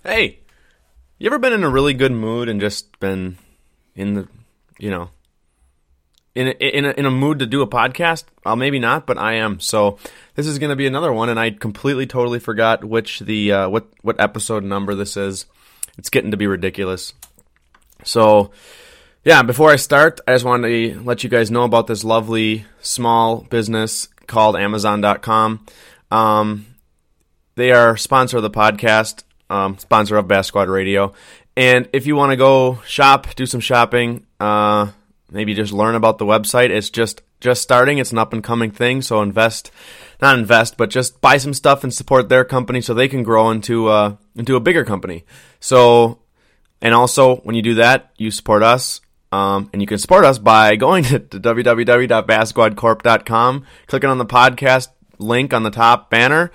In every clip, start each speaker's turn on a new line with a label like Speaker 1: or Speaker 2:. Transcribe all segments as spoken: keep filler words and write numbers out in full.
Speaker 1: Hey, you ever been in a really good mood and just been in the, you know, in a, in a, in a mood to do a podcast? Well, maybe not, but I am. So this is going to be another one, and I completely, totally forgot which the uh, what what episode number this is. It's getting to be ridiculous. So, yeah, before I start, I just wanted to let you guys know about this lovely small business called Amazon dot com. Um, they are sponsor of the podcast. Um, sponsor of Bass Squad Radio. And if you want to go shop, do some shopping, uh, maybe just learn about the website. It's just, just starting. It's an up-and-coming thing, so invest, not invest, but just buy some stuff and support their company so they can grow into, uh, into a bigger company. So, and also, when you do that, you support us. Um, and you can support us by going to, to w w w dot bass squad corp dot com, clicking on the podcast link on the top banner,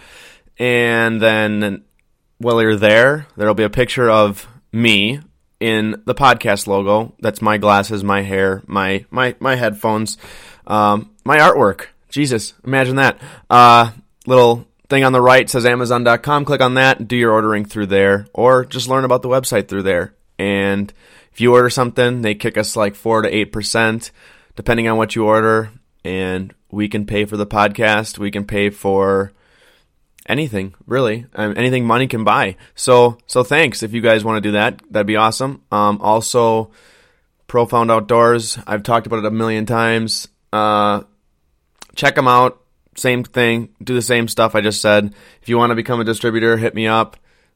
Speaker 1: and then while you're there, there'll be a picture of me in the podcast logo. That's my glasses, my hair, my my my headphones, um, my artwork. Jesus, imagine that. Uh, little thing on the right says Amazon dot com. Click on that, do your ordering through there, or just learn about the website through there. And if you order something, they kick us like four to eight percent, depending on what you order, and we can pay for the podcast. We can pay for anything, really. Um, anything money can buy. So so thanks if you guys want to do that. That'd be awesome. Um, also, Profound Outdoors. I've talked about it a million times. Uh, check them out. Same thing. Do the same stuff I just said. If you want to become a distributor, hit me up.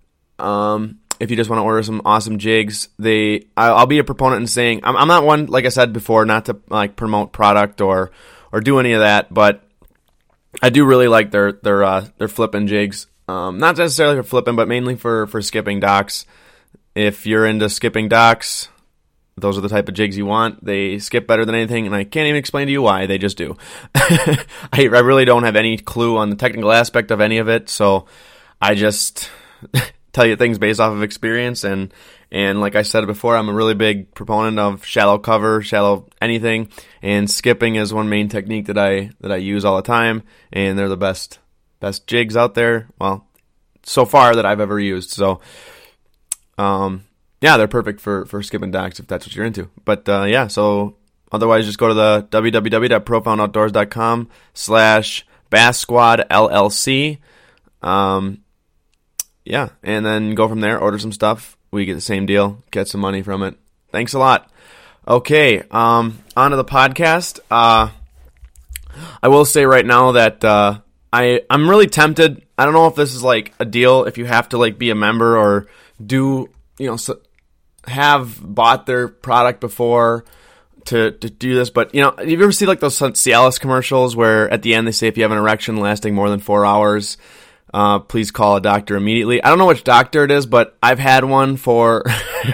Speaker 1: Um, if you just want to order some awesome jigs, they I'll, I'll be a proponent in saying I'm, I'm not one, like I said before, not to like promote product or or do any of that, but I do really like their their uh, their flipping jigs. Um, not necessarily for flipping, but mainly for, for skipping docks. If you're into skipping docks, those are the type of jigs you want. They skip better than anything, and I can't even explain to you why. They just do. I, I really don't have any clue on the technical aspect of any of it, so I just tell you things based off of experience. And, and like I said before, I'm a really big proponent of shallow cover, shallow anything, and skipping is one main technique that I that I use all the time, and they're the best best jigs out there. Well, so far that I've ever used. So, um, yeah, they're perfect for, for skipping docks if that's what you're into. But uh, yeah, so otherwise, just go to the w w w dot profound outdoors dot com slash bass squad L L C. Um, yeah, and then go from there. Order some stuff. We get the same deal, get some money from it. Thanks a lot. Okay, um, on to the podcast. Uh, I will say right now that uh, I, I'm really tempted. I don't know if this is like a deal, if you have to like be a member or do, you know, so have bought their product before to, to do this. But, you know, have you ever seen like those Cialis commercials where at the end they say if you have an erection lasting more than four hours, Uh, please call a doctor immediately. I don't know which doctor it is, but I've had one for,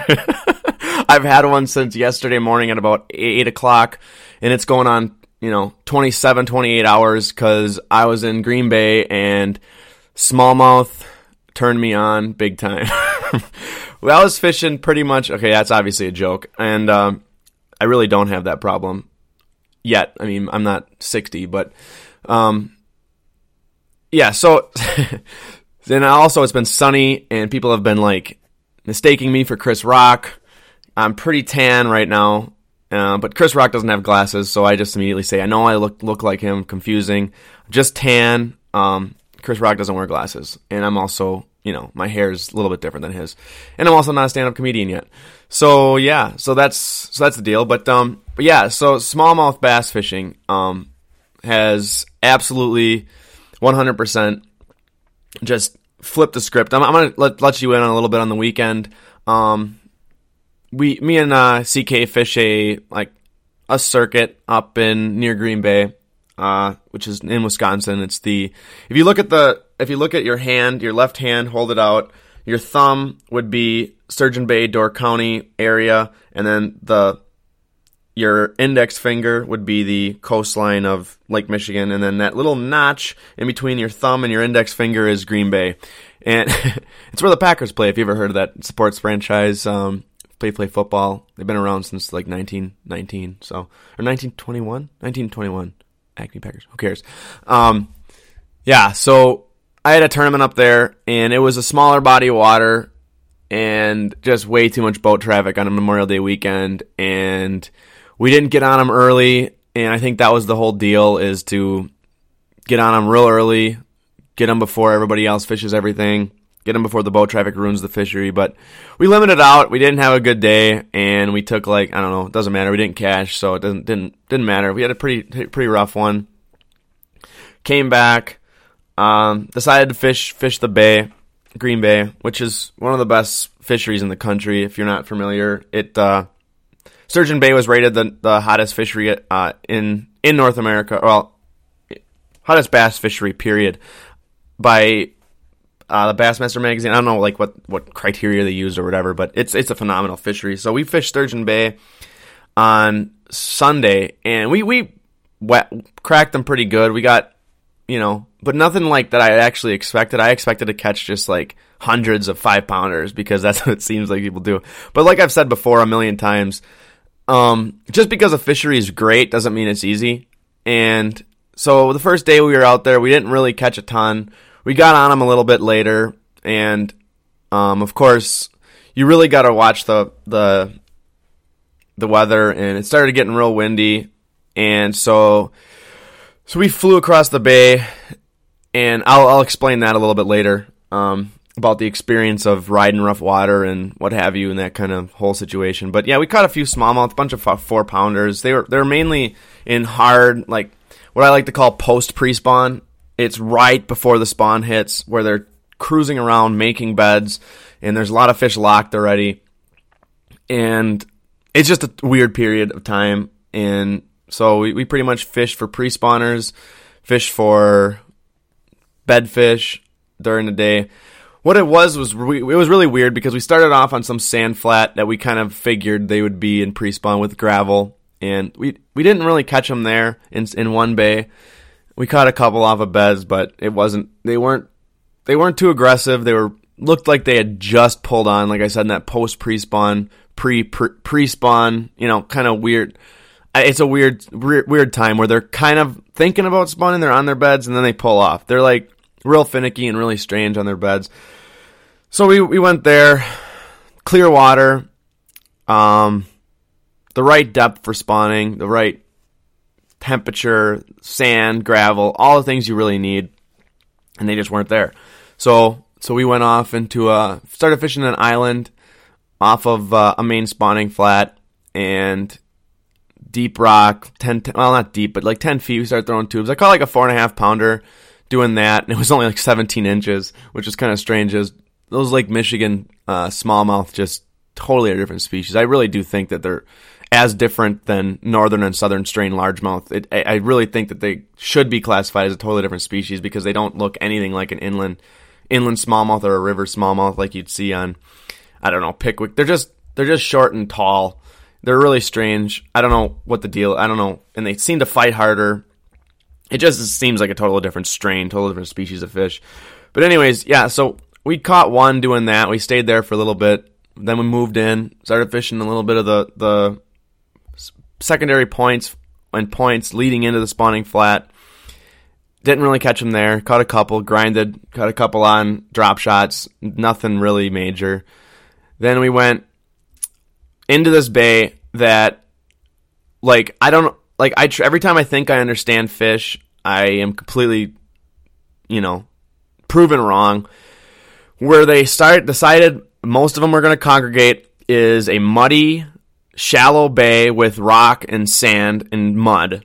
Speaker 1: I've had one since yesterday morning at about eight o'clock, and it's going on, you know, twenty-seven, twenty-eight hours because I was in Green Bay and smallmouth turned me on big time. Well, I was fishing pretty much, okay, that's obviously a joke, and um, I really don't have that problem yet. I mean, I'm not sixty, but um yeah, so then also it's been sunny and people have been like mistaking me for Chris Rock. I'm pretty tan right now, uh, but Chris Rock doesn't have glasses, so I just immediately say, I know I look look like him, confusing. Just tan. Um, Chris Rock doesn't wear glasses, and I'm also, you know, my hair is a little bit different than his, and I'm also not a stand-up comedian yet. So yeah, so that's so that's the deal. But um, but yeah, so smallmouth bass fishing um has absolutely one hundred percent just flip the script. I'm, I'm going to let, let you in on a little bit on the weekend. Um, we, me and uh, C K fish a, like, a circuit up in near Green Bay, uh, which is in Wisconsin. It's the, if you look at the, if you look at your hand, your left hand, hold it out, your thumb would be Sturgeon Bay, Door County area, and then the, your index finger would be the coastline of Lake Michigan, and then that little notch in between your thumb and your index finger is Green Bay. And it's where the Packers play, if you ever heard of that sports franchise. Um, play play football. They've been around since like nineteen nineteen, so or nineteen twenty-one? nineteen twenty-one. Acme Packers. Who cares? Um, yeah, so I had a tournament up there, and it was a smaller body of water. and just way too much boat traffic on a Memorial Day weekend, and we didn't get on them early, and I think that was the whole deal, is to get on them real early, get them before everybody else fishes everything, get them before the boat traffic ruins the fishery. But we limited out. We didn't have a good day, and we took like, I don't know, it doesn't matter. We didn't cash, so it doesn't didn't didn't matter. We had a pretty pretty rough one. Came back, um, decided to fish fish the bay, Green Bay, which is one of the best fisheries in the country. If you're not familiar, it uh, Sturgeon Bay was rated the the hottest fishery uh, in in North America. Well, hottest bass fishery, period, by uh, the Bassmaster magazine. I don't know like what, what criteria they used or whatever, but it's it's a phenomenal fishery. So we fished Sturgeon Bay on Sunday, and we we wet, cracked them pretty good. We got, you know, but nothing like that I actually expected. I expected to catch just like hundreds of five pounders, because that's what it seems like people do. But like I've said before a million times, um, just because a fishery is great doesn't mean it's easy. And so the first day we were out there, we didn't really catch a ton. We got on them a little bit later, and um, of course, you really got to watch the the the weather, and it started getting real windy, and so so we flew across the bay, and I'll I'll explain that a little bit later, um, about the experience of riding rough water and what have you, and that kind of whole situation. But yeah, we caught a few smallmouth, a bunch of four pounders. They were they were mainly in hard, like what I like to call post pre-spawn. It's right before the spawn hits, where they're cruising around making beds, and there's a lot of fish locked already, and it's just a weird period of time. And so we, we pretty much fished for pre-spawners, fished for bedfish during the day. What it was was re- it was really weird, because we started off on some sand flat that we kind of figured they would be in pre-spawn with gravel, and we we didn't really catch them there in in one bay. We caught a couple off of beds, but it wasn't. They weren't. They weren't too aggressive. They were looked like they had just pulled on. Like I said, in that post pre-spawn, pre pre spawn, you know, kind of weird. It's a weird weird time where they're kind of thinking about spawning. They're on their beds, and then they pull off. They're like real finicky and really strange on their beds. So we we went there, clear water, um, the right depth for spawning, the right temperature, sand, gravel, all the things you really need, and they just weren't there. So so we went off into a, started fishing an island off of uh, a main spawning flat, and deep rock, ten, well not deep, but like ten feet, we started throwing tubes. I caught like a four and a half pounder doing that, and it was only like seventeen inches, which is kind of strange. Is those Lake Michigan uh, smallmouth, just totally a different species. I really do think that they're as different than northern and southern strain largemouth. It, I, I really think that they should be classified as a totally different species, because they don't look anything like an inland inland smallmouth or a river smallmouth like you'd see on, I don't know, Pickwick. They're just they're just short and tall. They're really strange. I don't know what the deal. I don't know, and they seem to fight harder. It just seems like a totally different strain, totally different species of fish. But anyways, yeah. So we caught one doing that. We stayed there for a little bit. Then we moved in, started fishing a little bit of the the secondary points and points leading into the spawning flat. Didn't really catch them there. Caught a couple, grinded, caught a couple on drop shots. Nothing really major. Then we went into this bay that, like, I don't, like, I every time I think I understand fish, I am completely, you know, proven wrong. Where they start decided most of them were going to congregate is a muddy, shallow bay with rock and sand and mud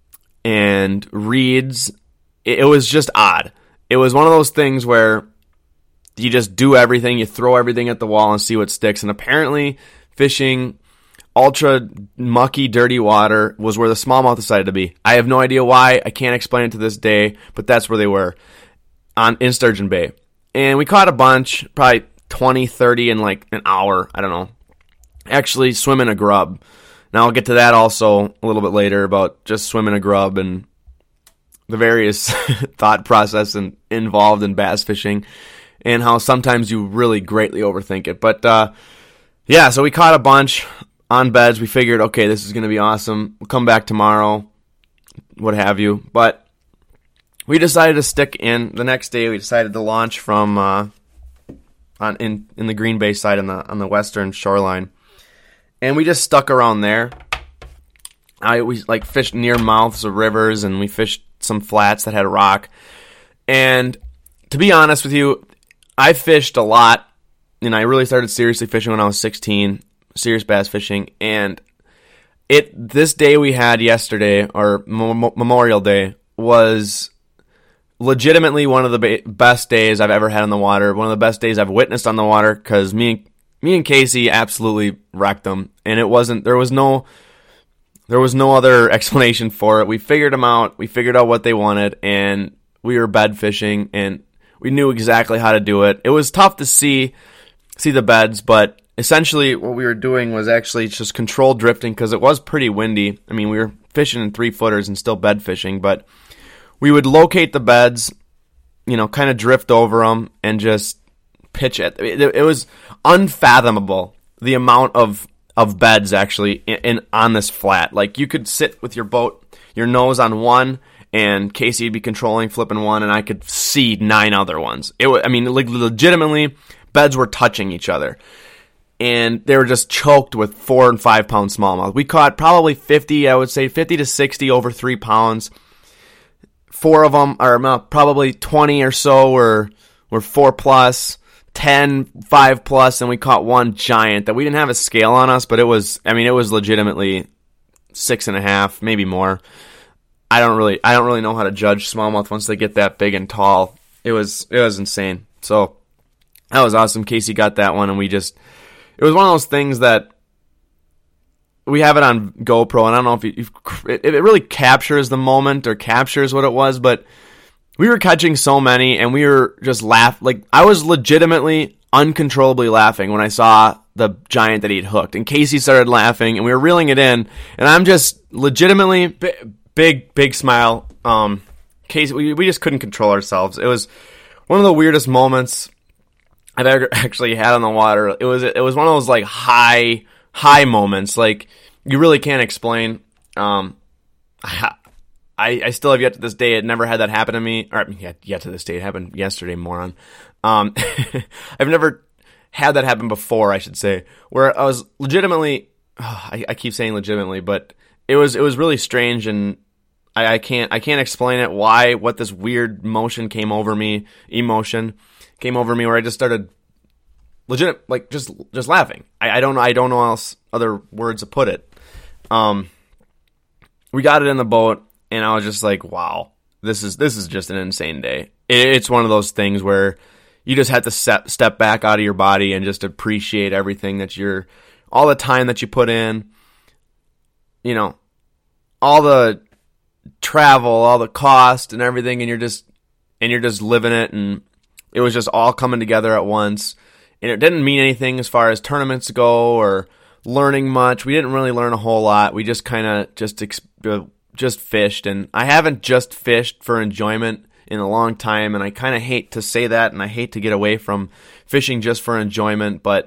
Speaker 1: and reeds. It was just odd. It was one of those things where you just do everything, you throw everything at the wall and see what sticks. And apparently fishing ultra mucky, dirty water was where the smallmouth decided to be. I have no idea why. I can't explain it to this day, but that's where they were on in Sturgeon Bay. And we caught a bunch, probably twenty, thirty in like an hour. I don't know. Actually swimming a grub. Now I'll get to that also a little bit later, about just swimming a grub and the various thought process and involved in bass fishing, and how sometimes you really greatly overthink it. But uh, yeah, so we caught a bunch on beds. We figured, okay, this is going to be awesome. We'll come back tomorrow, what have you. But we decided to stick in. The next day we decided to launch from, uh, I on in, in the Green Bay side on the on the western shoreline. And we just stuck around there. I we like fished near mouths of rivers, and we fished some flats that had rock. And to be honest with you, I fished a lot, and I really started seriously fishing when I was sixteen, serious bass fishing. And it this day we had yesterday, or Mo- Memorial Day, was legitimately one of the ba- best days I've ever had on the water. One of the best days I've witnessed on the water, because me, me and Casey absolutely wrecked them, and it wasn't. There was no, there was no other explanation for it. We figured them out. We figured out what they wanted, and we were bed fishing, and we knew exactly how to do it. It was tough to see, see the beds, but essentially what we were doing was actually just controlled drifting, because it was pretty windy. I mean, we were fishing in three footers and still bed fishing, but we would locate the beds, you know, kind of drift over them and just pitch it. It, it was unfathomable the amount of, of beds actually in, in on this flat. Like, you could sit with your boat, your nose on one, and Casey would be controlling, flipping one, and I could see nine other ones. It was, I mean, like, legitimately, beds were touching each other. And they were just choked with four and five pound smallmouth. We caught probably fifty, I would say fifty to sixty over three pounds. Four of them, or no, probably twenty or so were, were four plus, ten, five plus, and we caught one giant that we didn't have a scale on us, but it was, I mean, it was legitimately six and a half, maybe more. I don't really, I don't really know how to judge smallmouth once they get that big and tall. It was, it was insane. So that was awesome. Casey got that one, and we just, it was one of those things that we have it on GoPro, and I don't know if you, if it really captures the moment or captures what it was, but we were catching so many, and we were just laugh like I was legitimately uncontrollably laughing when I saw the giant that he'd hooked, and Casey started laughing, and we were reeling it in, and I'm just legitimately big, big smile. Um, Casey, we we just couldn't control ourselves. It was one of the weirdest moments I've ever actually had on the water. It was it was one of those like high. high moments, like, you really can't explain. Um, I, I still have yet to this day, it never had that happen to me, or yet, yet to this day, it happened yesterday, moron. Um, I've never had that happen before, I should say, where I was legitimately, oh, I, I keep saying legitimately, but it was, it was really strange, and I, I can't, I can't explain it, why, what this weird motion came over me, emotion came over me, where I just started legit, like, just just laughing. I, I don't know. I don't know else other words to put it. Um, we got it in the boat, and I was just like, "Wow, this is this is just an insane day." It, it's one of those things where you just have to step step back out of your body and just appreciate everything that you're, all the time that you put in. You know, all the travel, all the cost, and everything, and you're just and you're just living it, and it was just all coming together at once. And it didn't mean anything as far as tournaments go or learning much. We didn't really learn a whole lot. We just kind of just exp- just fished. And I haven't just fished for enjoyment in a long time. And I kind of hate to say that, and I hate to get away from fishing just for enjoyment. But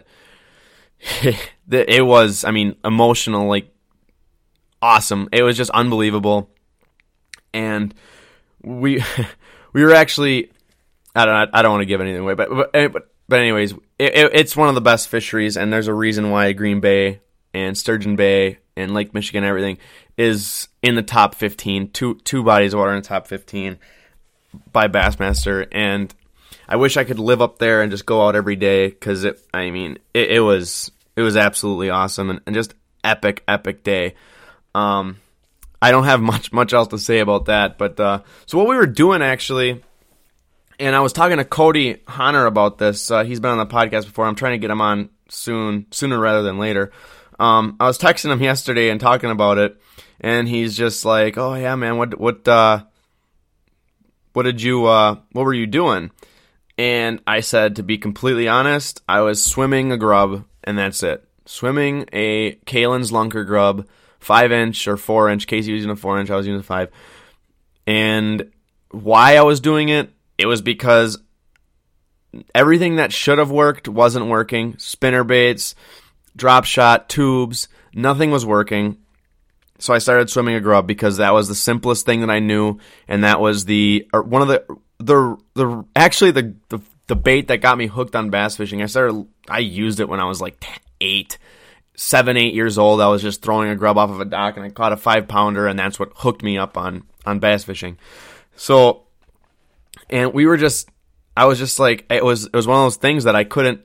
Speaker 1: it was, I mean, emotional, like, awesome. It was just unbelievable. And we we were actually, I don't I don't want to give anything away, but but. but But anyways, it, it, it's one of the best fisheries, and there's a reason why Green Bay and Sturgeon Bay and Lake Michigan and everything is in the top fifteen, two two bodies of water in the top fifteen by Bassmaster. And I wish I could live up there and just go out every day, because it, I mean, it, it was it was absolutely awesome, and, and just epic, epic day. Um, I don't have much much else to say about that, but uh, so what we were doing actually. And I was talking to Cody Honor about this. Uh, he's been on the podcast before. I'm trying to get him on soon, sooner rather than later. Um, I was texting him yesterday and talking about it, and he's just like, "Oh yeah, man, what what uh, what did you uh, what were you doing?" And I said, to be completely honest, I was swimming a grub, and that's it. Swimming a Kalen's Lunker grub, five inch or four inch. Casey was using a four inch. I was using a five. And why I was doing it? It was because everything that should have worked wasn't working. Spinner baits, drop shot, tubes, nothing was working. So I started swimming a grub, because that was the simplest thing that I knew, and that was the or one of the the the actually the the the bait that got me hooked on bass fishing. I started, I used it when I was like eight, seven, eight years old. I was just throwing a grub off of a dock and I caught a five pounder, and that's what hooked me up on, on bass fishing. So, and we were just, I was just like, it was, it was one of those things that I couldn't,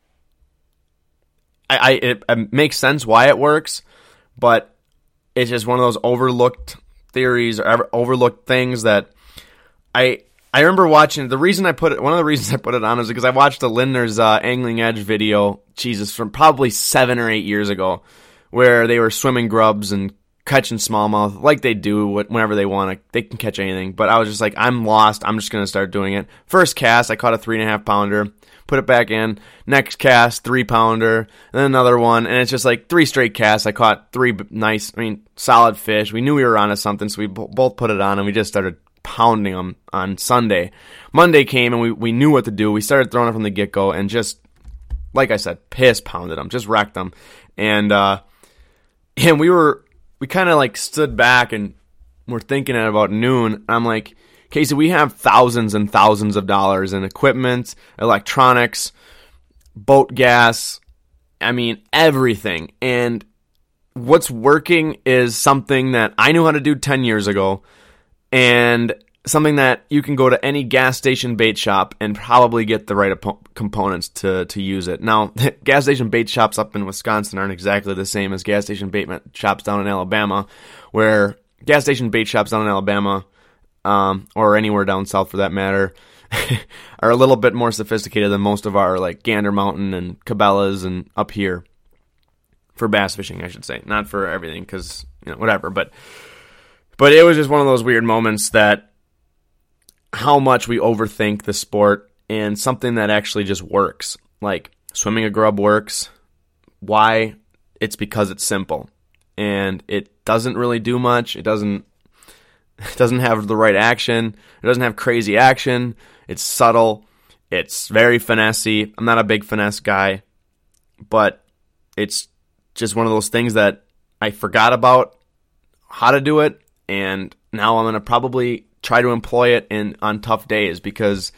Speaker 1: I, I it, it makes sense why it works, but it's just one of those overlooked theories or overlooked things that I, I remember watching. The reason I put it, one of the reasons I put it on is because I watched the Lindner's uh, Angling Edge video, Jesus, from probably seven or eight years ago, where they were swimming grubs and catching smallmouth like they do whenever they want to. They can catch anything. But I was just like, I'm lost. I'm just going to start doing it. First cast, I caught a three and a half pounder, put it back in. Next cast, three pounder, and then another one. And it's just like three straight casts. I caught three nice, I mean, solid fish. We knew we were onto something, so we both put it on and we just started pounding them on Sunday. Monday came and we, we knew what to do. We started throwing it from the get-go and just, like I said, piss pounded them, just wrecked them. And, uh, and we were, we kind of like stood back and we're thinking at about noon. I'm like, Casey, we have thousands and thousands of dollars in equipment, electronics, boat gas, I mean, everything. And what's working is something that I knew how to do ten years ago, and something that you can go to any gas station bait shop and probably get the right op- components to, to use it. Now, gas station bait shops up in Wisconsin aren't exactly the same as gas station bait shops down in Alabama, where gas station bait shops down in Alabama, um, or anywhere down south for that matter, are a little bit more sophisticated than most of our, like, Gander Mountain and Cabela's and up here. For bass fishing, I should say. Not for everything, because, you know, whatever, but... But it was just one of those weird moments that how much we overthink the sport and something that actually just works. Like, swimming a grub works. Why? It's because it's simple. And it doesn't really do much. It doesn't it doesn't have the right action. It doesn't have crazy action. It's subtle. It's very finessey. I'm not a big finesse guy. But it's just one of those things that I forgot about how to do it. And now I'm going to probably try to employ it in on tough days, because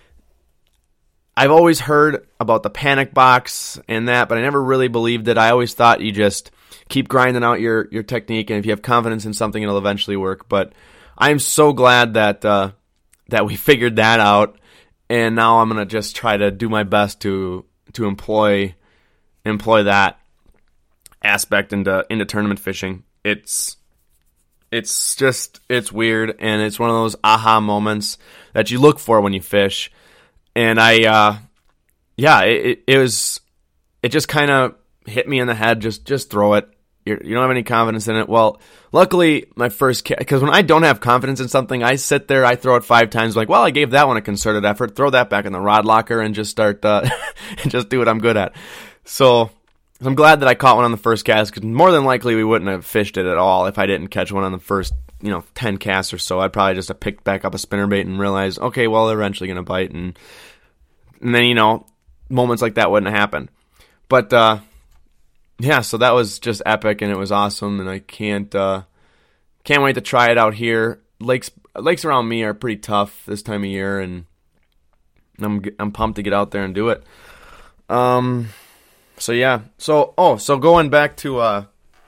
Speaker 1: I've always heard about the panic box and that, but I never really believed it. I always thought you just keep grinding out your, your technique, and if you have confidence in something, it'll eventually work. But I'm so glad that uh, that we figured that out, and now I'm going to just try to do my best to to employ employ that aspect into into tournament fishing. It's It's just, it's weird, and it's one of those aha moments that you look for when you fish. And I, uh, yeah, it, it, it was, it just kind of hit me in the head, just just throw it. You're, you don't have any confidence in it. Well, luckily, my first, because when I don't have confidence in something, I sit there, I throw it five times, like, well, I gave that one a concerted effort, throw that back in the rod locker, and just start, uh, and just do what I'm good at. So... I'm glad that I caught one on the first cast, because more than likely we wouldn't have fished it at all if I didn't catch one on the first, you know, ten casts or so. I'd probably just have picked back up a spinnerbait and realized, okay, well, they're eventually going to bite, and and then, you know, moments like that wouldn't have happened. But, uh, yeah, so that was just epic, and it was awesome, and I can't, uh, can't wait to try it out here. Lakes lakes around me are pretty tough this time of year, and I'm I'm pumped to get out there and do it. Um... So yeah, so oh, so going back to uh,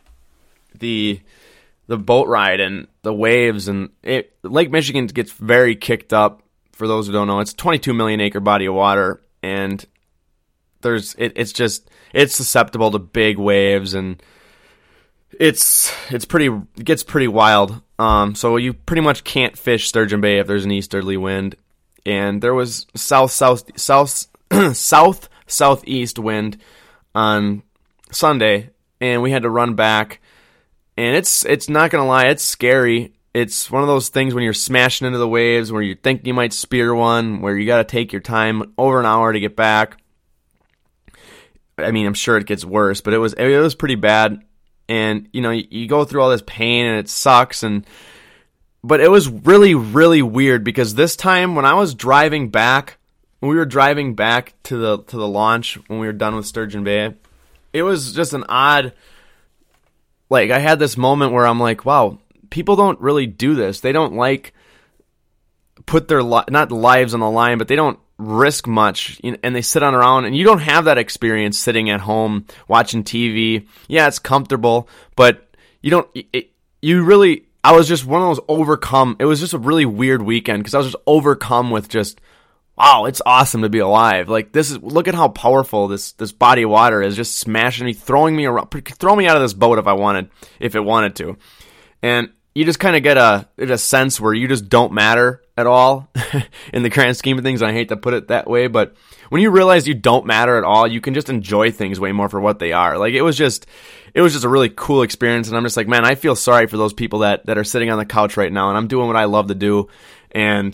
Speaker 1: the the boat ride and the waves, and it, Lake Michigan gets very kicked up. For those who don't know, it's a twenty-two million acre body of water, and there's it, it's just it's susceptible to big waves, and it's it's pretty it gets pretty wild. Um, so you pretty much can't fish Sturgeon Bay if there's an easterly wind, and there was south south south south southeast wind on Sunday, and we had to run back, and it's it's not gonna lie, it's scary. It's one of those things when you're smashing into the waves where you think you might spear one, where you got to take your time over an hour to get back. I mean, I'm sure it gets worse, but it was it was pretty bad, and you know you, you go through all this pain and it sucks, and but it was really really weird, because this time when I was driving back. When we were driving back to the to the launch, when we were done with Sturgeon Bay, it was just an odd, like, I had this moment where I'm like, wow, people don't really do this. They don't, like, put their, li- not lives on the line, but they don't risk much, and they sit on around, and you don't have that experience sitting at home watching T V. Yeah, it's comfortable, but you don't, it, you really, I was just one of those overcome, it was just a really weird weekend, because I was just overcome with just, wow, it's awesome to be alive. Like, this is, look at how powerful this, this body of water is, just smashing me, throwing me around, throw me out of this boat if I wanted, if it wanted to. And you just kind of get a, a sense where you just don't matter at all in the grand scheme of things. And I hate to put it that way, but when you realize you don't matter at all, you can just enjoy things way more for what they are. Like, it was just, it was just a really cool experience. And I'm just like, man, I feel sorry for those people that, that are sitting on the couch right now, and I'm doing what I love to do. And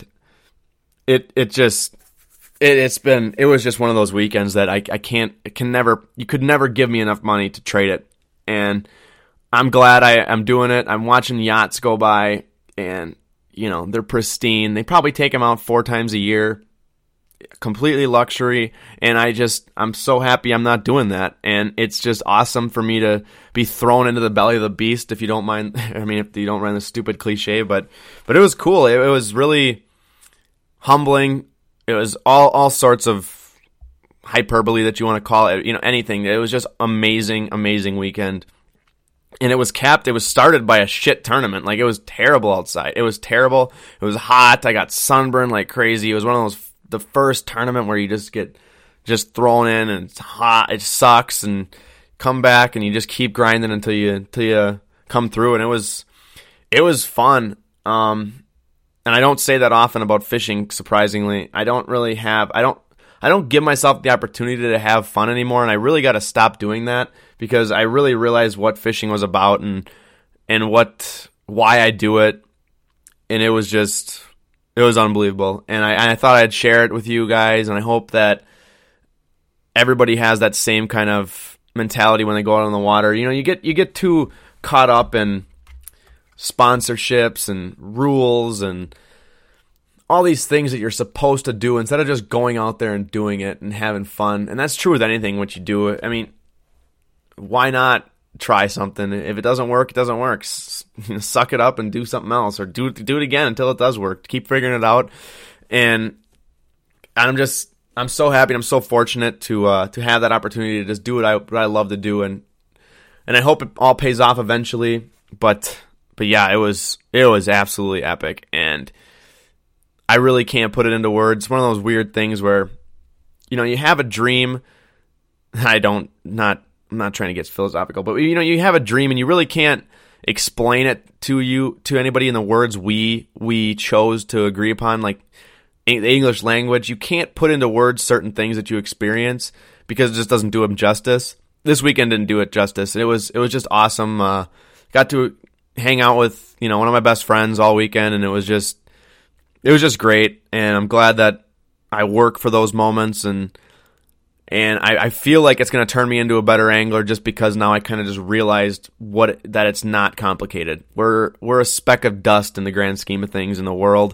Speaker 1: it, it just, it, it's been, it was just one of those weekends that I, I can't, it can never, you could never give me enough money to trade it. And I'm glad I, I'm doing it. I'm watching yachts go by, and, you know, they're pristine. They probably take them out four times a year, completely luxury. And I just, I'm so happy I'm not doing that. And it's just awesome for me to be thrown into the belly of the beast, if you don't mind. I mean, if you don't mind the stupid cliche, but, but it was cool. It, it was really humbling. It was all, all sorts of hyperbole that you want to call it, you know, anything. It was just amazing, amazing weekend. And it was capped, it was started by a shit tournament. Like, it was terrible outside. It was terrible. It was hot. I got sunburned like crazy. It was one of those, the first tournament where you just get just thrown in, and it's hot. It sucks, and come back, and you just keep grinding until you, until you come through. And it was, it was fun. Um, and I don't say that often about fishing, surprisingly. I don't really have, I don't, I don't give myself the opportunity to have fun anymore, and I really got to stop doing that, because I really realized what fishing was about, and and what why I do it, and it was just, it was unbelievable. And I, I thought I'd share it with you guys, and I hope that everybody has that same kind of mentality when they go out on the water. You know, you get you get too caught up in sponsorships and rules and all these things that you're supposed to do, instead of just going out there and doing it and having fun. And that's true with anything, what you do. I mean, why not try something? If it doesn't work, it doesn't work. S- you know, suck it up and do something else, or do do it again until it does work. Keep figuring it out. And I'm just, I'm so happy. I'm so fortunate to uh, to have that opportunity to just do what I what I love to do, and and I hope it all pays off eventually. But but yeah, it was it was absolutely epic, and I really can't put it into words. It's one of those weird things where, you know, you have a dream. I don't, not, I'm not trying to get philosophical, but, you know, you have a dream and you really can't explain it to you, to anybody in the words we, we chose to agree upon, like the English language. You can't put into words certain things that you experience, because it just doesn't do them justice. This weekend didn't do it justice. It was, it was just awesome. Uh, got to hang out with, you know, one of my best friends all weekend, and it was just, It was just great, and I'm glad that I work for those moments, and and I, I feel like it's going to turn me into a better angler, just because now I kind of just realized what that it's not complicated. We're we're a speck of dust in the grand scheme of things in the world,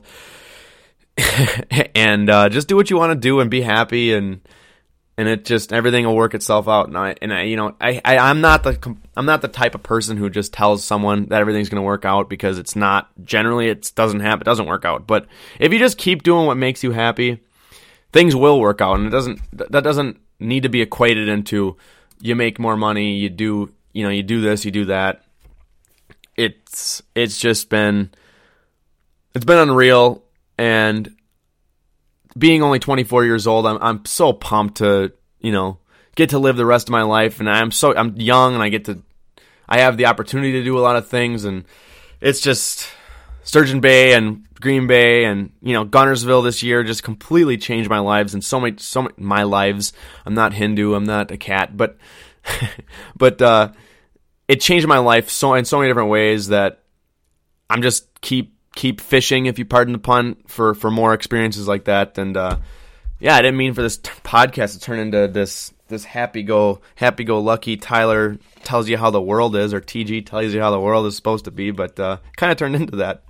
Speaker 1: and uh, just do what you want to do and be happy, and and it just, everything will work itself out. And I and I you know I, I I'm not the I'm not the type of person who just tells someone that everything's going to work out, because it's not. Generally, it doesn't happen. It doesn't work out. But if you just keep doing what makes you happy, things will work out. And it doesn't that doesn't need to be equated into you make more money, you do you know you do this, you do that. It's it's just been it's been unreal. And being only twenty-four years old, I'm I'm so pumped to, you know, get to live the rest of my life, and I'm so I'm young, and I get to I have the opportunity to do a lot of things, and it's just Sturgeon Bay and Green Bay and, you know, Gunnersville this year just completely changed my lives, and so many so many, my lives. I'm not Hindu, I'm not a cat, but but uh, it changed my life so in so many different ways that I'm just keep. keep fishing, if you pardon the pun, for, for more experiences like that. And uh, yeah, I didn't mean for this t- podcast to turn into this this happy go happy go lucky Tyler tells you how the world is, or T G tells you how the world is supposed to be, but uh, kind of turned into that.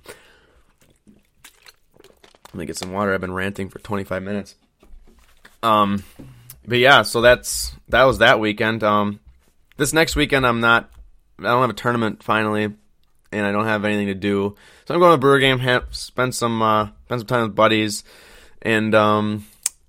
Speaker 1: Let me get some water. I've been ranting for twenty-five minutes. Um, but yeah, so that's that was that weekend. Um, this next weekend, I'm not. I don't have a tournament finally, and I don't have anything to do. So I'm going to a brewer game, have, spend some uh, spend some time with buddies, and um,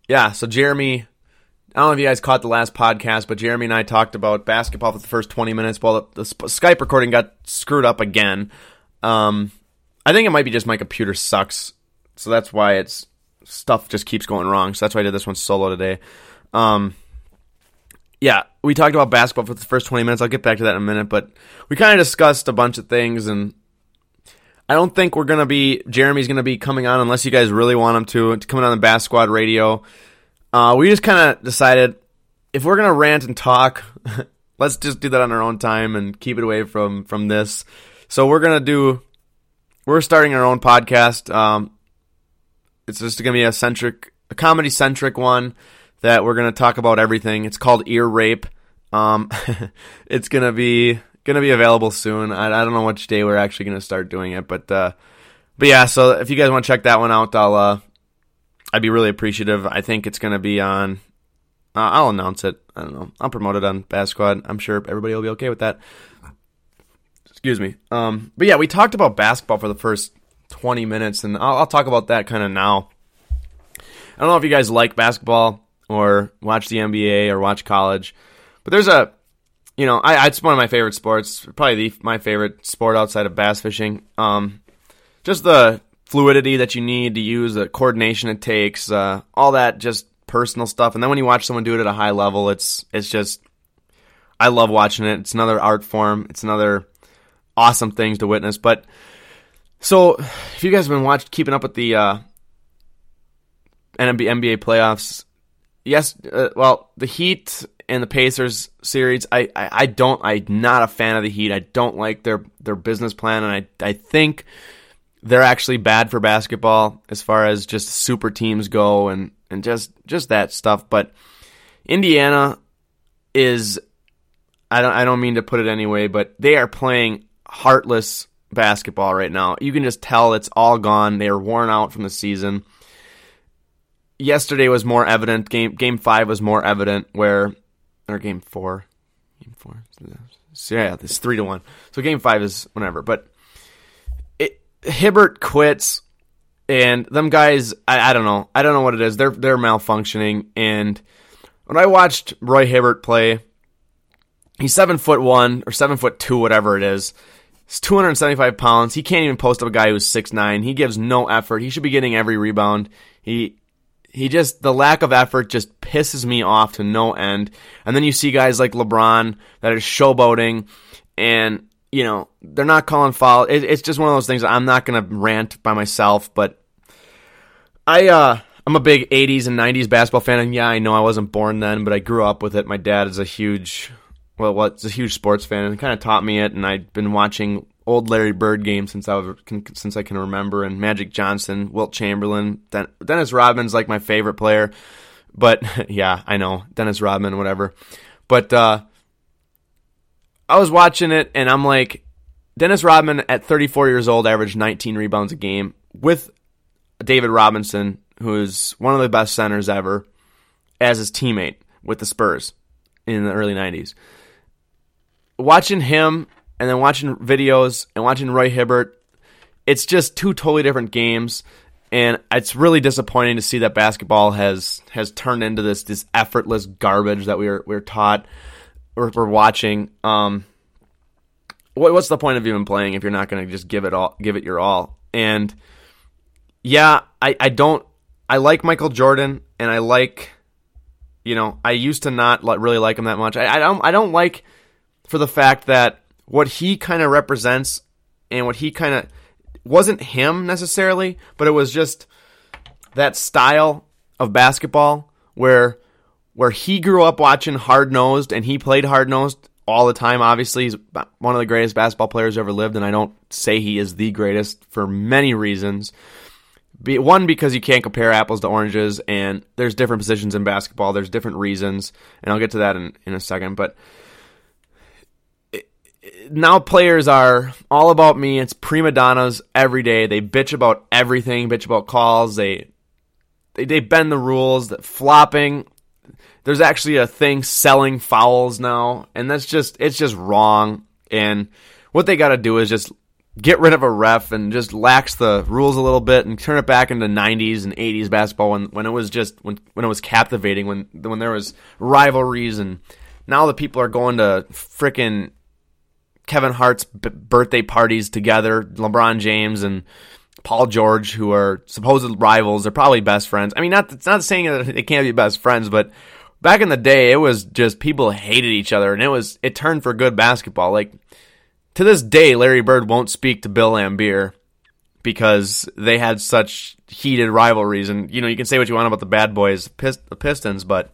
Speaker 1: yeah, so Jeremy, I don't know if you guys caught the last podcast, but Jeremy and I talked about basketball for the first twenty minutes. Well, the, the Skype recording got screwed up again. Um, I think it might be just my computer sucks, so that's why it's stuff just keeps going wrong. So that's why I did this one solo today. Um, yeah, we talked about basketball for the first twenty minutes. I'll get back to that in a minute, but we kind of discussed a bunch of things, and I don't think we're going to be, Jeremy's going to be coming on unless you guys really want him to, to coming on the Bass Squad radio. Uh, we just kind of decided if we're going to rant and talk, let's just do that on our own time and keep it away from, from this. So we're going to do, we're starting our own podcast. Um, it's just going to be a centric, a comedy centric one that we're going to talk about everything. It's called Ear Rape. Um, it's going to be, going to be available soon. I, I don't know which day we're actually going to start doing it, but, uh, but yeah, so if you guys want to check that one out, I'll, uh, I'd be really appreciative. I think it's going to be on, uh, I'll announce it. I don't know. I'll promote it on Bass Squad. I'm sure everybody will be okay with that. Excuse me. Um, but yeah, we talked about basketball for the first twenty minutes, and I'll, I'll talk about that kind of now. I don't know if you guys like basketball or watch the N B A or watch college, but there's a, you know, I, it's one of my favorite sports, probably the, my favorite sport outside of bass fishing. Um, just the fluidity that you need to use, the coordination it takes, uh, all that just personal stuff. And then when you watch someone do it at a high level, it's it's just, I love watching it. It's another art form. It's another awesome things to witness. But so if you guys have been watching, keeping up with the uh, N B A playoffs, yes, uh, well, the Heat and the Pacers series, I, I, I don't, I'm not a fan of the Heat. I don't like their, their business plan, and I I think they're actually bad for basketball as far as just super teams go and, and just, just that stuff. But Indiana is, I don't I don't mean to put it anyway, but they are playing heartless basketball right now. You can just tell it's all gone. They are worn out from the season. Yesterday was more evident. Game game five was more evident where, or game four, game four. So yeah, it's three to one. So game five is whenever. But it, Hibbert quits, and them guys, I, I don't know. I don't know what it is. They're they're malfunctioning. And when I watched Roy Hibbert play, he's seven foot one or seven foot two, whatever it is. He's two hundred seventy-five pounds. He can't even post up a guy who's six nine. He gives no effort. He should be getting every rebound. He he just, the lack of effort just pisses me off to no end. And then you see guys like LeBron that are showboating, and you know they're not calling foul. It, it's just one of those things. I'm not gonna rant by myself, but I uh, I'm a big eighties and nineties basketball fan, and yeah, I know I wasn't born then, but I grew up with it. My dad is a huge Well, what's a huge sports fan, and kind of taught me it. And I've been watching old Larry Bird games since I was, since I can remember, and Magic Johnson, Wilt Chamberlain, Den- Dennis Rodman's like my favorite player. But yeah, I know Dennis Rodman, whatever. But uh, I was watching it, and I'm like, Dennis Rodman at thirty-four years old averaged nineteen rebounds a game with David Robinson, who is one of the best centers ever, as his teammate with the Spurs in the early nineties. Watching him and then watching videos and watching Roy Hibbert, it's just two totally different games, and it's really disappointing to see that basketball has has turned into this this effortless garbage that we were we we're taught or we're watching. Um, what, what's the point of even playing if you're not going to just give it all, give it your all? And yeah, I, I don't I like Michael Jordan, and I like, you know, I used to not really like him that much. I, I don't I don't like for the fact that what he kind of represents and what he kind of wasn't him necessarily, but it was just that style of basketball where where he grew up watching Hard Nosed, and he played Hard Nosed all the time. Obviously, he's one of the greatest basketball players who ever lived, and I don't say he is the greatest for many reasons. Be, one, because you can't compare apples to oranges, and there's different positions in basketball. There's different reasons, and I'll get to that in, in a second. But now players are all about me. It's prima donnas every day. They bitch about everything, bitch about calls. They they, they bend the rules. That flopping. There's actually a thing selling fouls now, and that's just it's just wrong. And what they got to do is just get rid of a ref and just lax the rules a little bit and turn it back into nineties and eighties basketball when, when it was just when when it was captivating, when when there was rivalries, and now the people are going to frickin' Kevin Hart's b- birthday parties together, LeBron James and Paul George, who are supposed rivals. They're probably best friends. I mean, not it's not saying that they can't be best friends, but back in the day, it was just people hated each other, and it was it turned for good basketball. Like, to this day, Larry Bird won't speak to Bill Laimbeer because they had such heated rivalries. And, you know, you can say what you want about the bad boys, the Pistons, but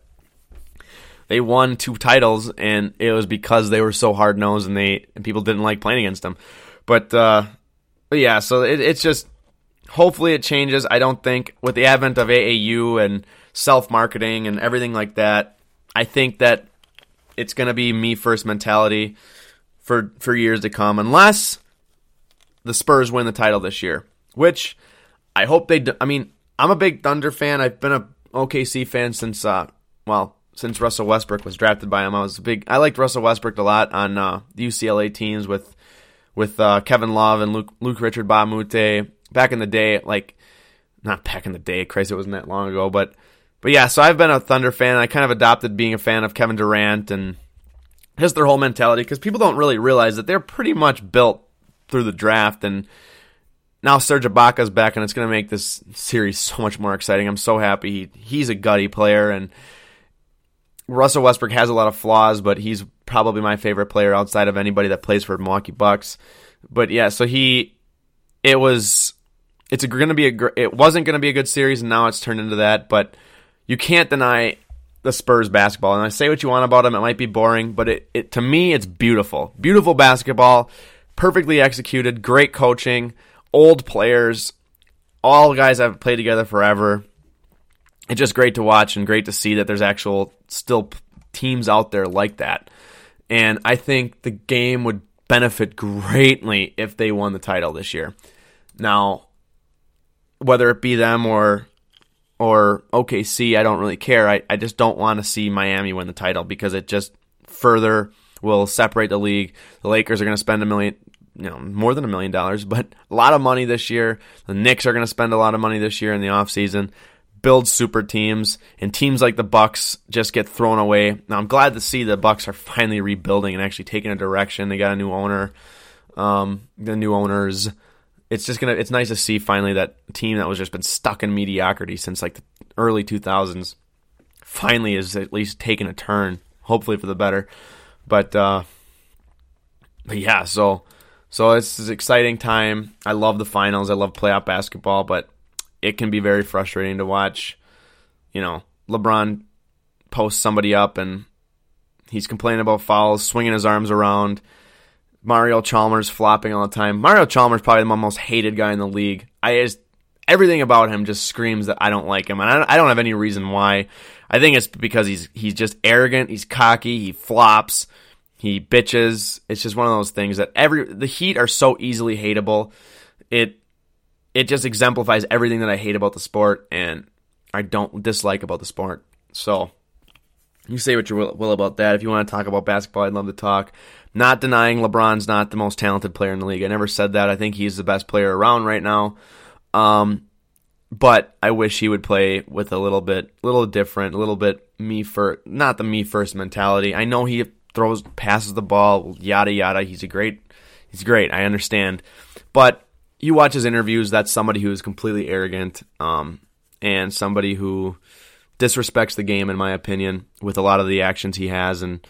Speaker 1: they won two titles, and it was because they were so hard-nosed and they and people didn't like playing against them. But, uh, but yeah, so it, it's just, hopefully it changes. I don't think, with the advent of A A U and self-marketing and everything like that, I think that it's going to be me-first mentality for for years to come, unless the Spurs win the title this year, which I hope they do. I mean, I'm a big Thunder fan. I've been a O K C fan since, uh, well, since Russell Westbrook was drafted by him. I was a big. I liked Russell Westbrook a lot on uh, the U C L A teams with with uh, Kevin Love and Luke Luke Richard Mbah a Moute back in the day. Like, not back in the day, Christ, it wasn't that long ago, but but yeah. So I've been a Thunder fan. I kind of adopted being a fan of Kevin Durant and just their whole mentality, because people don't really realize that they're pretty much built through the draft, and now Serge Ibaka's back, and it's going to make this series so much more exciting. I'm so happy. He, he's a gutty player, and Russell Westbrook has a lot of flaws, but he's probably my favorite player outside of anybody that plays for Milwaukee Bucks. But yeah, so he, it was, it's going to be a, it wasn't going to be a good series, and now it's turned into that. But you can't deny the Spurs basketball, and I say what you want about them, it might be boring, but it, it to me, it's beautiful. Beautiful basketball, perfectly executed, great coaching, old players, all guys that have played together forever. It's just great to watch and great to see that there's actual still teams out there like that. And I think the game would benefit greatly if they won the title this year. Now, whether it be them or or O K C, I don't really care. I, I just don't want to see Miami win the title because it just further will separate the league. The Lakers are going to spend a million, you know, more than a million dollars, but a lot of money this year. The Knicks are going to spend a lot of money this year in the offseason, build super teams, and teams like the Bucks just get thrown away. Now, I'm glad to see the Bucks are finally rebuilding and actually taking a direction. They got a new owner, um, the new owners. It's just gonna. It's nice to see finally that team that was just been stuck in mediocrity since like the early two thousands finally is at least taking a turn, hopefully for the better. But, uh, but yeah, so so it's an exciting time. I love the finals. I love playoff basketball, but it can be very frustrating to watch. You know, LeBron posts somebody up and he's complaining about fouls, swinging his arms around. Mario Chalmers flopping all the time. Mario Chalmers is probably the most hated guy in the league. I just everything about him just screams that I don't like him, and I don't have any reason why. I think it's because he's he's just arrogant, he's cocky, he flops, he bitches. It's just one of those things that every the Heat are so easily hateable. It it just exemplifies everything that I hate about the sport and I don't dislike about the sport. So you say what you will, will about that. If you want to talk about basketball, I'd love to talk. Not denying LeBron's not the most talented player in the league. I never said that. I think he's the best player around right now. Um, but I wish he would play with a little bit, little different, a little bit me first, not the me first mentality. I know he throws, passes the ball, yada yada. He's a great, he's great. I understand, but you watch his interviews. That's somebody who is completely arrogant, um, and somebody who disrespects the game, in my opinion, with a lot of the actions he has, and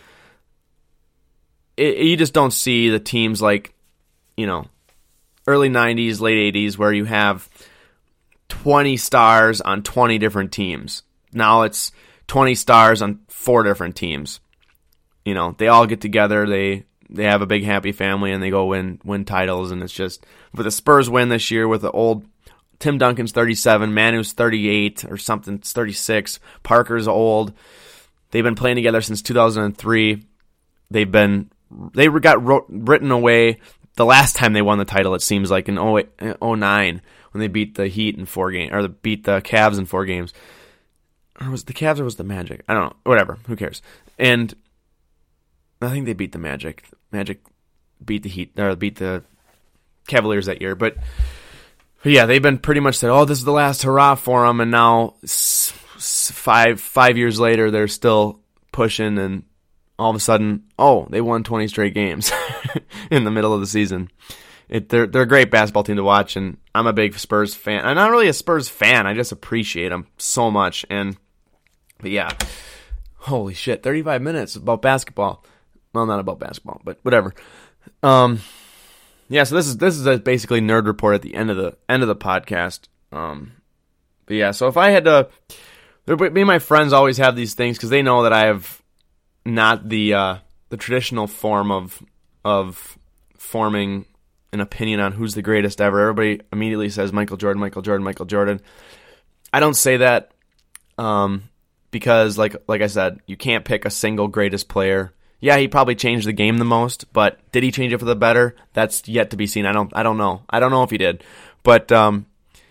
Speaker 1: it, you just don't see the teams like, you know, early nineties, late eighties, where you have twenty stars on twenty different teams. Now it's twenty stars on four different teams. You know, they all get together, they they have a big happy family, and they go win win titles, and it's just, with the Spurs win this year with the old, Tim Duncan's thirty-seven, Manu's thirty-eight or something, it's thirty-six, Parker's old. They've been playing together since two thousand three. They've been, they got wrote, written away the last time they won the title, it seems like in oh nine when they beat the Heat in four games, or beat the Cavs in four games. Or was it the Cavs or was it the Magic? I don't know. Whatever. Who cares? And I think they beat the Magic. Magic beat the Heat, or beat the Cavaliers that year. But, but yeah, they've been pretty much said, oh, this is the last hurrah for them, and now s- s- five five years later, they're still pushing, and all of a sudden, oh, they won twenty straight games in the middle of the season. It, they're they're a great basketball team to watch, and I'm a big Spurs fan. I'm not really a Spurs fan. I just appreciate them so much. And but yeah, holy shit, thirty-five minutes about basketball. Well, not about basketball, but whatever. Um, yeah. So this is this is a basically nerd report at the end of the end of the podcast. Um, but yeah. So if I had to, me and my friends always have these things because they know that I have not the uh, the traditional form of of forming an opinion on who's the greatest ever. Everybody immediately says Michael Jordan, Michael Jordan, Michael Jordan. I don't say that um, because, like like I said, you can't pick a single greatest player. Yeah, he probably changed the game the most, but did he change it for the better? That's yet to be seen. I don't I don't know. I don't know if he did. But um,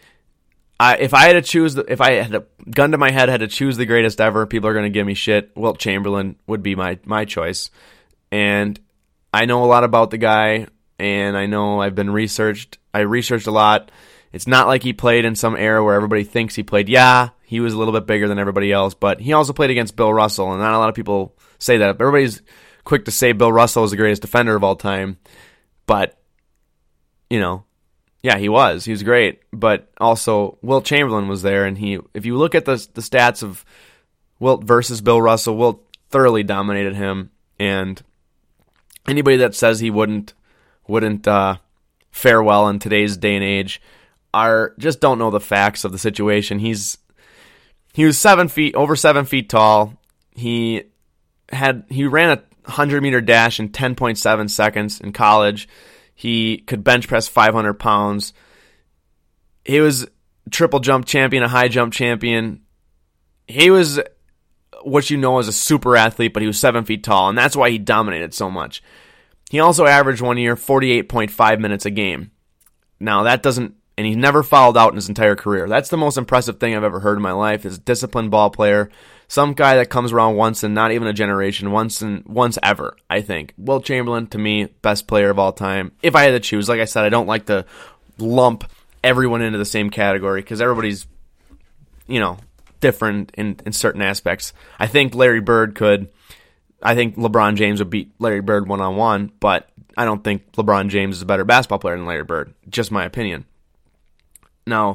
Speaker 1: I, if I had to choose, the, if I had a gun to my head, had to choose the greatest ever, people are going to give me shit. Wilt Chamberlain would be my my choice, and I know a lot about the guy. And I know I've been researched. I researched a lot. It's not like he played in some era where everybody thinks he played. Yeah, he was a little bit bigger than everybody else, but he also played against Bill Russell, and not a lot of people say that. Everybody's quick to say Bill Russell was the greatest defender of all time, but, you know, yeah, he was. He was great, but also Wilt Chamberlain was there, and he. If you look at the the stats of Wilt versus Bill Russell, Wilt thoroughly dominated him, and anybody that says he wouldn't wouldn't uh, fare well in today's day and age are just don't know the facts of the situation. He's he was seven feet over seven feet tall. He had he ran a hundred meter dash in ten point seven seconds in college. He could bench press five hundred pounds. He was triple jump champion, a high jump champion. He was what you know as a super athlete, but he was seven feet tall, and that's why he dominated so much. He also averaged one year forty-eight point five minutes a game. Now, that doesn't, and he never fouled out in his entire career. That's the most impressive thing I've ever heard in my life, is a disciplined ball player. Some guy that comes around once in not even a generation, once in, once ever, I think. Wilt Chamberlain, to me, best player of all time. If I had to choose, like I said, I don't like to lump everyone into the same category because everybody's, you know, different in, in certain aspects. I think Larry Bird could... I think LeBron James would beat Larry Bird one-on-one, but I don't think LeBron James is a better basketball player than Larry Bird. Just my opinion. Now,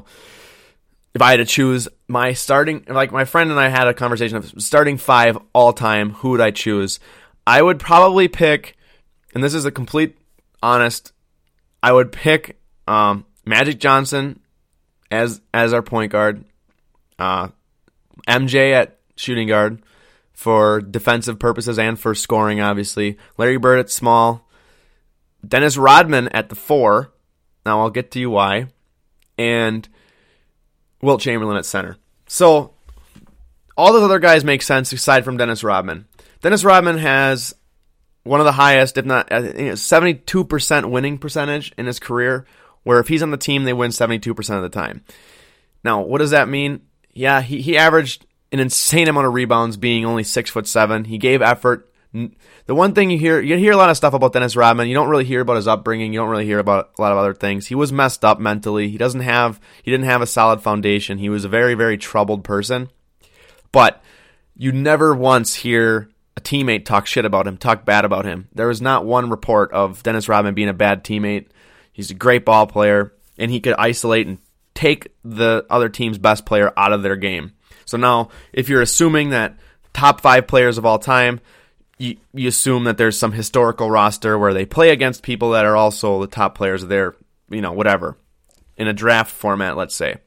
Speaker 1: if I had to choose my starting, like my friend and I had a conversation of starting five all-time, who would I choose? I would probably pick, and this is a complete honest, I would pick um, Magic Johnson as as our point guard, uh, M J at shooting guard, for defensive purposes and for scoring, obviously. Larry Bird at small. Dennis Rodman at the four. Now I'll get to you why. And Wilt Chamberlain at center. So all those other guys make sense aside from Dennis Rodman. Dennis Rodman has one of the highest, if not seventy-two percent winning percentage in his career, where if he's on the team, they win seventy-two percent of the time. Now, what does that mean? Yeah, he, he averaged an insane amount of rebounds, being only six foot seven. He gave effort. The one thing you hear, you hear a lot of stuff about Dennis Rodman. You don't really hear about his upbringing. You don't really hear about a lot of other things. He was messed up mentally. He doesn't have, he didn't have a solid foundation. He was a very, very troubled person. But you never once hear a teammate talk shit about him, talk bad about him. There was not one report of Dennis Rodman being a bad teammate. He's a great ball player, and he could isolate and take the other team's best player out of their game. So now, if you're assuming that top five players of all time, you, you assume that there's some historical roster where they play against people that are also the top players of their, you know, whatever, in a draft format, let's say.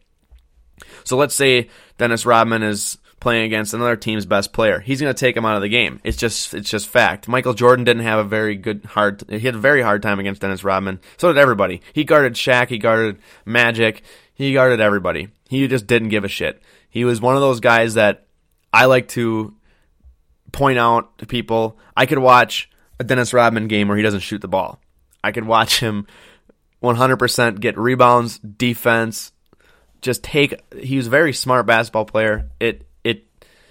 Speaker 1: So let's say Dennis Rodman is playing against another team's best player. He's going to take him out of the game. It's just it's just fact. Michael Jordan didn't have a very good hard. He had a very hard time against Dennis Rodman. So did everybody. He guarded Shaq. He guarded Magic. He guarded everybody. He just didn't give a shit. He was one of those guys that I like to point out to people. I could watch a Dennis Rodman game where he doesn't shoot the ball. I could watch him one hundred percent get rebounds, defense, just take. He was a very smart basketball player. It it.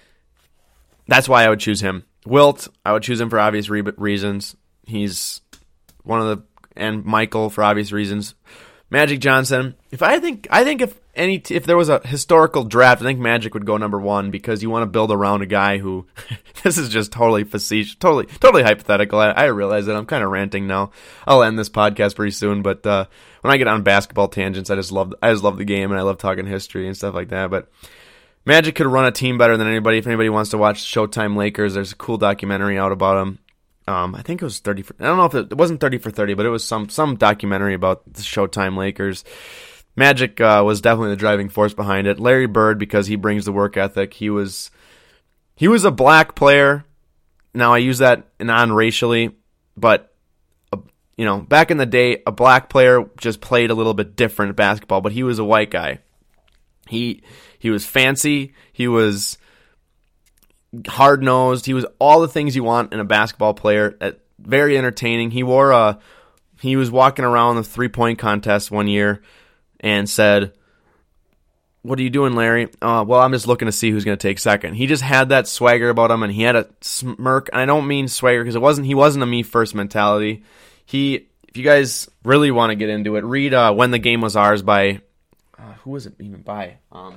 Speaker 1: That's why I would choose him. Wilt, I would choose him for obvious re- reasons. He's one of the and Michael for obvious reasons. Magic Johnson. If I think, I think if any, if there was a historical draft, I think Magic would go number one because you want to build around a guy who, this is just totally facetious, totally, totally hypothetical. I, I realize that I'm kind of ranting now. I'll end this podcast pretty soon, but uh, when I get on basketball tangents, I just love, I just love the game and I love talking history and stuff like that. But Magic could run a team better than anybody. If anybody wants to watch Showtime Lakers, there's a cool documentary out about him. Um, I think it was thirty for, I don't know if it, it wasn't thirty for thirty, but it was some, some documentary about the Showtime Lakers. Magic uh, was definitely the driving force behind it. Larry Bird, because he brings the work ethic. He was, he was a black player. Now I use that non-racially, but uh, you know, back in the day, a black player just played a little bit different basketball, but he was a white guy. He, he was fancy. He was hard-nosed. He was all the things you want in a basketball player. Uh, very entertaining. He wore a, he was walking around the three-point contest one year and said, "What are you doing, Larry?" Uh, well, I'm just looking to see who's going to take second. He just had that swagger about him, and he had a smirk. And I don't mean swagger because it wasn't. He wasn't a me first mentality. He, if you guys really want to get into it, read uh, "When the Game Was Ours" by uh, who was it even by? Um,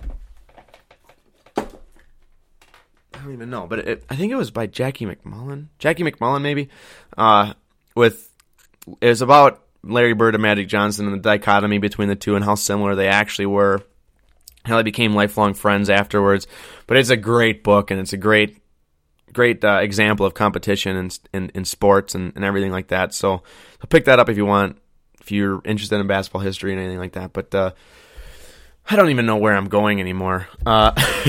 Speaker 1: I don't even know, but it, I think it was by Jackie McMullen. Jackie McMullen, maybe. Uh, with it was about Larry Bird and Magic Johnson and the dichotomy between the two and how similar they actually were. How they became lifelong friends afterwards. But it's a great book and it's a great, great uh, example of competition in in, in sports and, and everything like that. So, so pick that up if you want, if you're interested in basketball history and anything like that. But uh, I don't even know where I'm going anymore. Uh,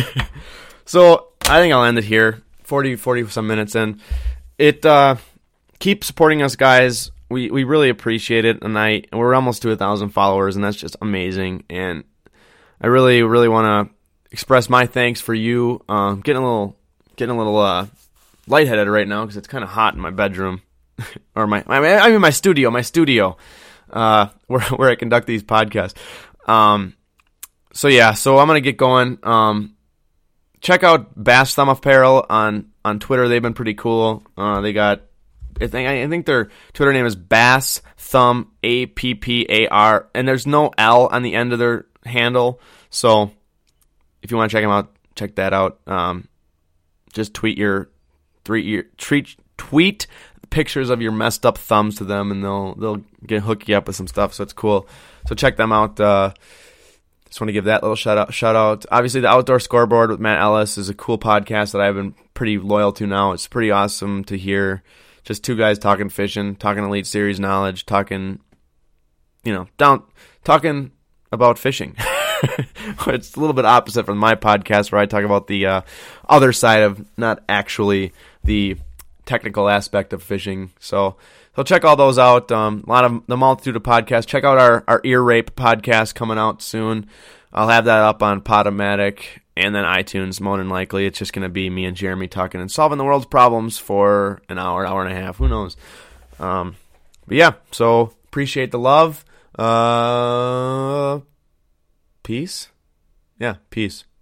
Speaker 1: so. I think I'll end it here. forty, forty some minutes in. It uh, keep supporting us, guys. We we really appreciate it, and I we're almost to a thousand followers, and that's just amazing. And I really really want to express my thanks for you. Um, getting a little getting a little uh, lightheaded right now because it's kind of hot in my bedroom or my I mean my studio, my studio uh, where where I conduct these podcasts. Um, so yeah, so I'm gonna get going. Um, Check out Bass Thumb Apparel on, on Twitter. They've been pretty cool. Uh, they got, I think, I think their Twitter name is Bass Thumb A P P A R, and there's no L on the end of their handle. So if you want to check them out, check that out. Um, just tweet your three your tweet tweet pictures of your messed up thumbs to them, and they'll they'll get hook you up with some stuff. So it's cool. So check them out. Uh, Just want to give that little shout out. Shout out. Obviously, the Outdoor Scoreboard with Matt Ellis is a cool podcast that I've been pretty loyal to now. It's pretty awesome to hear just two guys talking fishing, talking Elite Series knowledge, talking, you know, down, talking about fishing. It's a little bit opposite from my podcast where I talk about the uh, other side of not actually the technical aspect of fishing. So. So check all those out. Um, a lot of the multitude of podcasts. Check out our, our Ear Rape podcast coming out soon. I'll have that up on Podomatic and then iTunes, more than likely. It's just going to be me and Jeremy talking and solving the world's problems for an hour, hour and a half. Who knows? Um, but yeah, so appreciate the love. Uh, peace. Yeah, peace.